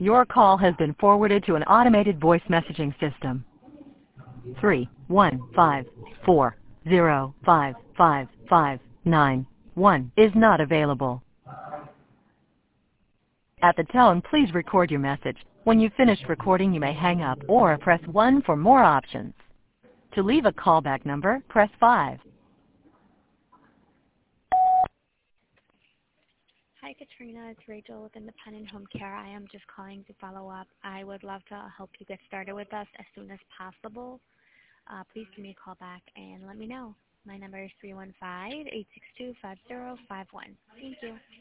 Your call has been forwarded to an automated voice messaging system. 31540555591 is not available. At the tone, please record your message. When you've finished recording, you may hang up or press 1 for more options. To leave a callback number, press 5. Hi, Katrina. It's Rachel with Independent Home Care. I am just calling to follow up. I would love to help you get started with us as soon as possible. Please give me a call back and let me know. My number is 315-862-5051. Thank you.